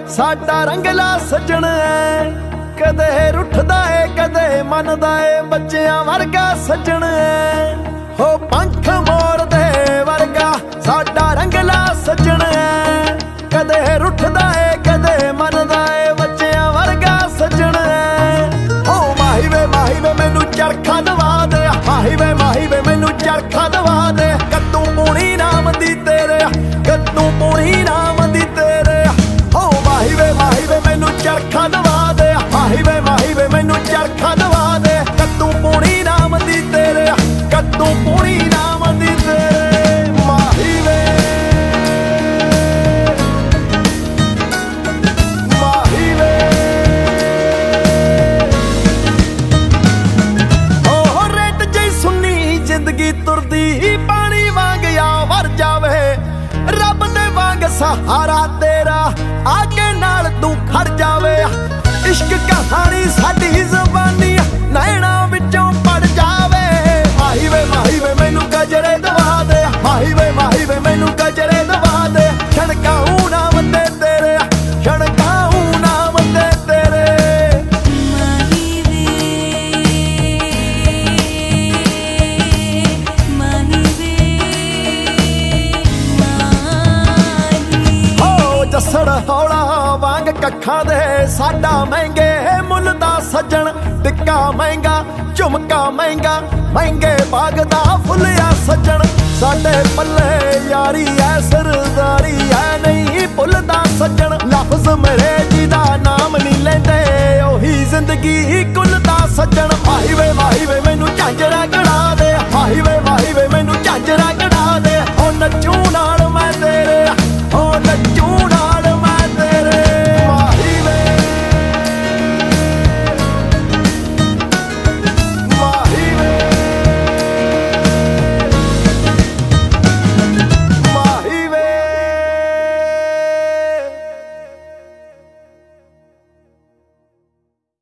ਸਾਡਾ ਰੰਗਲਾ ਸੱਜਣ ਐ, ਕਦੇ ਰੁੱਠਦਾ ਏ ਕਦੇ ਮੰਨਦਾ ਏ, ਬੱਚਿਆਂ ਵਰਗਾ ਸੱਜਣ ਐ। ਹੋ ਪੰਖ ਮੋਰਦੇ ਵਰਗਾ ਸਾਡਾ ਰੰਗਲਾ ਸੱਜਣ ਐ, ਕਦੇ ਰੁੱਠਦਾ ਏ ਕਦੇ ਮੰਨਦਾ ਏ, ਬੱਚਿਆਂ ਵਰਗਾ ਸੱਜਣ ਐ। ਹੋ ਮਾਹੀ ਵੇ ਮੈਨੂੰ ਚਰਖਾ ਦਵਾ ਦੇ, ਮਾਹੀ ਵੇ ਮੈਨੂੰ ਚਰਖਾ ਦਵਾ ਦੇ, ਕੱਦੂ ਪੂਣੀ ਨਾਮ ਦੀ ਤੇਰੇ, ਕੱਦੂ ਪੂਣੀ ਨਾਮ ਦੀ ਤੇਰੇ। ਹੋ ਮਾਹੀ ਵੇ ਮੈਨੂੰ ਚਰਖਾ ਦਵਾ ਦੇ, ਮਾਹੀ ਵੇ ਮੈਨੂੰ ਚਰਖਾ ਦਵਾ ਦੇ, ਕੱਦੂ ਪੂਣੀ ਨਾਮ ਦੀ ਤੇਰੇ, ਕੱਦੂ ਪੂਣੀ ਨਾਮ ਦੀ ਤੇਰੇ। ਮਾਹੀ ਵੇ ਜ਼ਿੰਦਗੀ ਤੁਰਦੀ ਪਾਣੀ ਵਾਂਗ ਆ ਵਰ ਜਾਵੇ, ਰੱਬ ਦੇ ਵਾਂਗ ਸਹਾਰਾ ਤੇਰਾ ਆ ਕੇ ਨਾਲ ਤੂੰ ਖੜ ਜਾਵੇ। ਇਸ਼ਕ ਕਹਾਣੀ ਸਾਡੀ ਜ਼ਬਾਨੀ ਨੈਣਾ ਵਿੱਚੋਂ ਪੜ ਜਾਵੇ। ਮਾਹੀ ਵੇ ਮੈਨੂੰ ਗਜਰੇ ਦਵਾ ਦੇ, ਮਾਹੀ ਵੇ ਮੈਨੂੰ ਗਜਰੇ ਦਵਾ ਦੇ, ਛਣਕਾਉ ਨਾਮ ਤੇ ਤੇਰੇ, ਛਣਕਾਉ ਨਾਮ ਤੇ ਤੇਰੇ। ਜੱਸੜ ਹੌਲਾ ਵਾਂਗ ਕੱਖਾਂ ਦੇ ਸਾਡਾ ਮਹਿੰਗੇ ਮੁੱਲ ਦਾ ਸੱਜਣ, ਟਿੱਕਾ ਮਹਿੰਗਾ ਝੁਮਕਾ ਮਹਿੰਗਾ, ਮਹਿੰਗੇ ਬਾਗ ਦਾ ਫੁੱਲਿਆ ਸੱਜਣ। ਸਾਡੇ ਪੱਲੇ ਯਾਰੀ ਐ ਸਰਦਾਰੀ ਐ ਨਹੀਂ ਭੁੱਲਦਾ ਸੱਜਣ, ਲਫ਼ਜ਼ ਮੇਰੇ ਜੀ ਦਾ ਨਾਮ ਨਹੀਂ ਲੈਂਦੇ, ਉਹੀ ਜ਼ਿੰਦਗੀ ਕੁੱਲ ਦਾ ਸੱਜਣ। ਮਾਹੀ ਵੇ ਮੈਨੂੰ ਝਾਂਜਰਾ